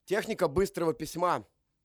Техника быстрого письма.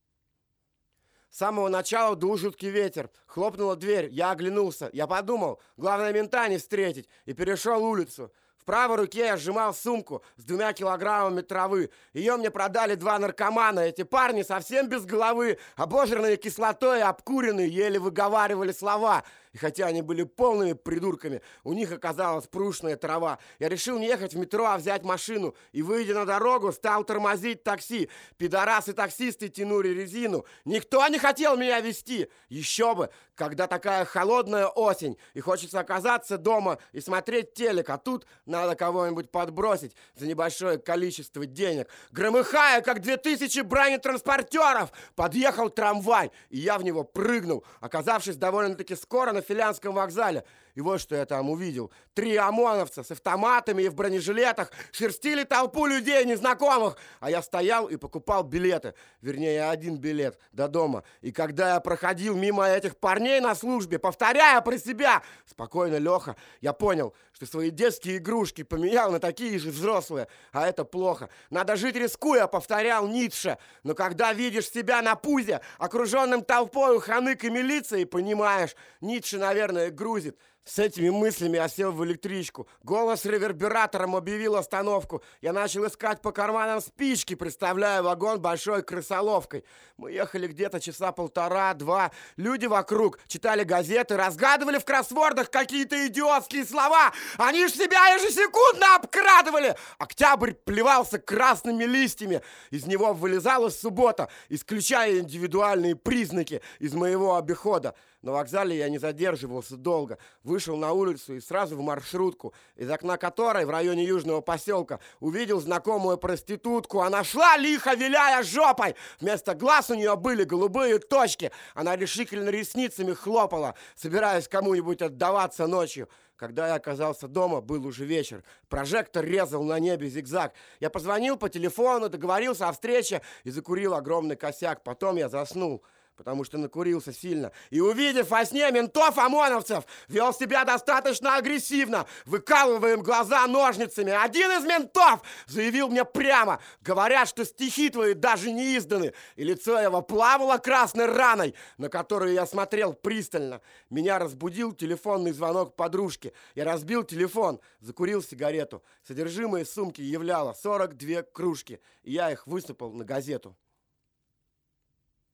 С самого начала дул жуткий ветер. Хлопнула дверь. Я оглянулся. Я подумал, главное мента не встретить. И перешел улицу. В правой руке я сжимал сумку с 2 килограммами травы. Ее мне продали 2 наркомана. Эти парни совсем без головы, обожранные кислотой и обкуренные, еле выговаривали слова. И хотя они были полными придурками, у них оказалась прушная трава. Я решил не ехать в метро, а взять машину. И, выйдя на дорогу, стал тормозить такси. Пидорасы-таксисты тянули резину. Никто не хотел меня везти. Еще бы, когда такая холодная осень, и хочется оказаться дома и смотреть телек, а тут надо кого-нибудь подбросить за небольшое количество денег. Громыхая, как 2000 бронетранспортеров, подъехал трамвай, и я в него прыгнул, оказавшись довольно-таки скоро на Филянском вокзале. И вот что я там увидел. 3 ОМОНовца с автоматами и в бронежилетах шерстили толпу людей незнакомых, а я стоял и покупал билеты. Вернее, 1 билет до дома. И когда я проходил мимо этих парней на службе, повторяя про себя «Спокойно, Леха», я понял, что свои детские игрушки поменял на такие же взрослые. А это плохо. Надо жить рискуя, повторял Ницше. Но когда видишь себя на пузе, окруженным толпой ханык и милицией, понимаешь, Ницше, наверное, грузит. С этими мыслями я сел в электричку. Голос ревербератором объявил остановку. Я начал искать по карманам спички, представляя вагон большой крысоловкой. Мы ехали где-то часа 1,5-2. Люди вокруг читали газеты, разгадывали в кроссвордах какие-то идиотские слова. Они ж себя ежесекундно обкрадывали. Октябрь плевался красными листьями. Из него вылезала суббота, исключая индивидуальные признаки из моего обихода. На вокзале я не задерживался долго. Вышел на улицу и сразу в маршрутку, из окна которой в районе Южного поселка увидел знакомую проститутку. Она шла, лихо виляя жопой. Вместо глаз у нее были голубые точки. Она решительно ресницами хлопала, собираясь кому-нибудь отдаваться ночью. Когда я оказался дома, был уже вечер. Прожектор резал на небе зигзаг. Я позвонил по телефону, договорился о встрече и закурил огромный косяк. Потом я заснул, потому что накурился сильно. И, увидев во сне ментов-ОМОНовцев, вел себя достаточно агрессивно, выкалывая им глаза ножницами. Один из ментов заявил мне прямо: говорят, что стихи твои даже не изданы. И лицо его плавало красной раной, на которую я смотрел пристально. Меня разбудил телефонный звонок подружки. Я разбил телефон, закурил сигарету. Содержимое сумки являло 42 кружки, и я их высыпал на газету.